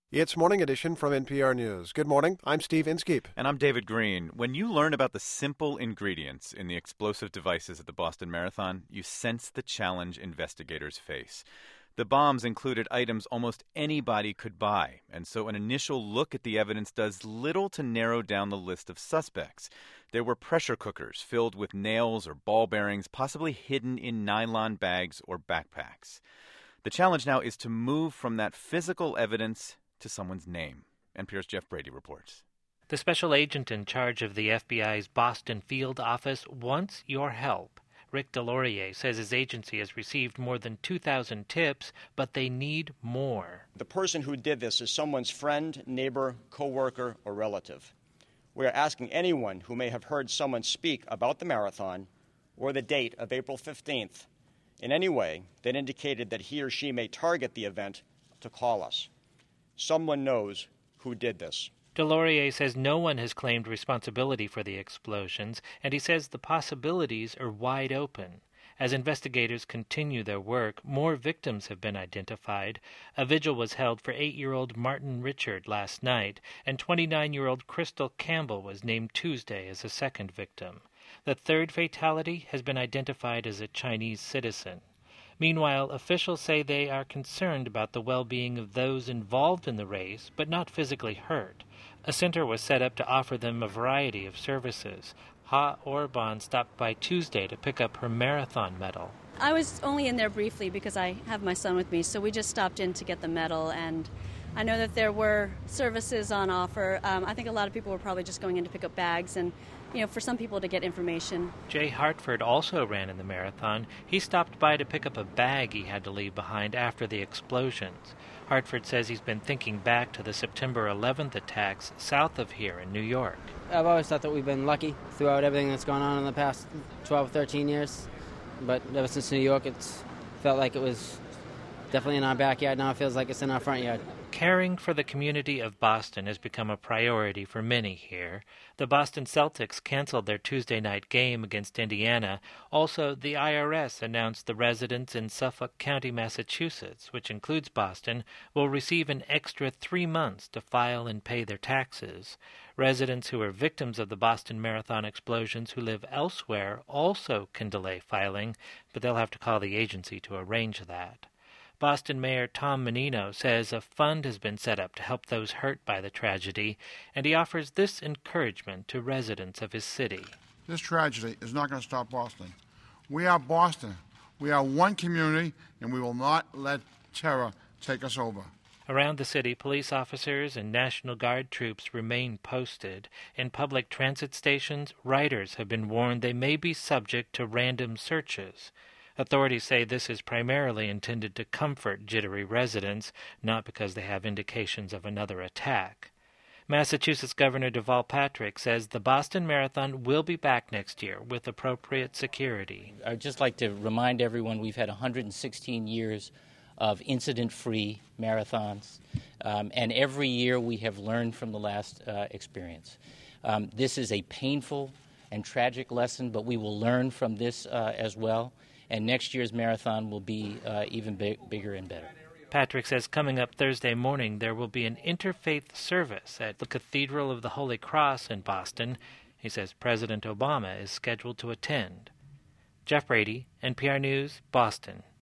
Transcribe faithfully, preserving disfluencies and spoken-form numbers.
It's Morning Edition from N P R News. Good morning. I'm Steve Inskeep. And I'm David Green. When you learn about the simple ingredients in the explosive devices at the Boston Marathon, you sense the challenge investigators face. The bombs included items almost anybody could buy, and so an initial look at the evidence does little to narrow down the list of suspects. There were pressure cookers filled with nails or ball bearings, possibly hidden in nylon bags or backpacks. The challenge now is to move from that physical evidence to someone's name. N P R's Jeff Brady reports. The special agent in charge of the F B I's Boston field office wants your help. Rick Delorier says his agency has received more than two thousand tips, but they need more. The person who did this is someone's friend, neighbor, coworker, or relative. We are asking anyone who may have heard someone speak about the marathon or the date of April fifteenth in any way that indicated that he or she may target the event to call us. Someone knows who did this. Delorier says no one has claimed responsibility for the explosions, and he says the possibilities are wide open. As investigators continue their work, more victims have been identified. A vigil was held for eight-year-old Martin Richard last night, and twenty-nine-year-old Crystal Campbell was named Tuesday as a second victim. The third fatality has been identified as a Chinese citizen. Meanwhile, officials say they are concerned about the well-being of those involved in the race, but not physically hurt. A center was set up to offer them a variety of services. Ha Orban stopped by Tuesday to pick up her marathon medal. I was only in there briefly because I have my son with me, so we just stopped in to get the medal, and I know that there were services on offer. Um, I think a lot of people were probably just going in to pick up bags and, you know, for some people to get information. Jay Hartford also ran in the marathon. He stopped by to pick up a bag he had to leave behind after the explosions. Hartford says he's been thinking back to the September eleventh attacks south of here in New York. I've always thought that we've been lucky throughout everything that's gone on in the past twelve, thirteen years. But ever since New York, it's felt like it was definitely in our backyard. Now it feels like it's in our front yard. Caring for the community of Boston has become a priority for many here. The Boston Celtics canceled their Tuesday night game against Indiana. Also, the I R S announced the residents in Suffolk County, Massachusetts, which includes Boston, will receive an extra three months to file and pay their taxes. Residents who are victims of the Boston Marathon explosions who live elsewhere also can delay filing, but they'll have to call the agency to arrange that. Boston Mayor Tom Menino says a fund has been set up to help those hurt by the tragedy, and he offers this encouragement to residents of his city. This tragedy is not going to stop Boston. We are Boston. We are one community, and we will not let terror take us over. Around the city, police officers and National Guard troops remain posted. In public transit stations, riders have been warned they may be subject to random searches. Authorities say this is primarily intended to comfort jittery residents, not because they have indications of another attack. Massachusetts Governor Deval Patrick says the Boston Marathon will be back next year with appropriate security. I'd just like to remind everyone we've had one hundred sixteen years of incident-free marathons, um, and every year we have learned from the last uh, experience. Um, this is a painful and tragic lesson, but we will learn from this uh, as well. And next year's marathon will be uh, even big, bigger and better. Patrick says coming up Thursday morning there will be an interfaith service at the Cathedral of the Holy Cross in Boston. He says President Obama is scheduled to attend. Jeff Brady, N P R News, Boston.